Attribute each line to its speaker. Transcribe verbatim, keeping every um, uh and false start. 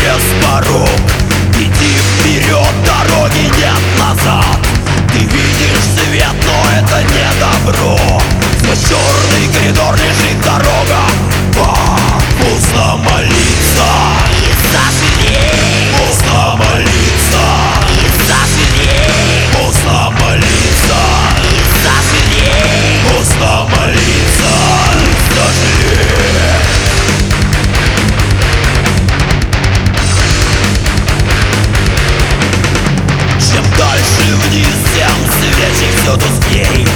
Speaker 1: без порог. Иди вперед, дороги нет назад. Ты видишь свет, но это не добро. Сквозь черный коридор лежит дорога. Пусто молиться
Speaker 2: И сожалей,
Speaker 1: Пусто молиться
Speaker 2: и сожалей,
Speaker 1: Пусто молиться
Speaker 2: и сожалей.
Speaker 1: Пусто молиться и сожалеть. Чем дальше вниз, тем свечи все тускней.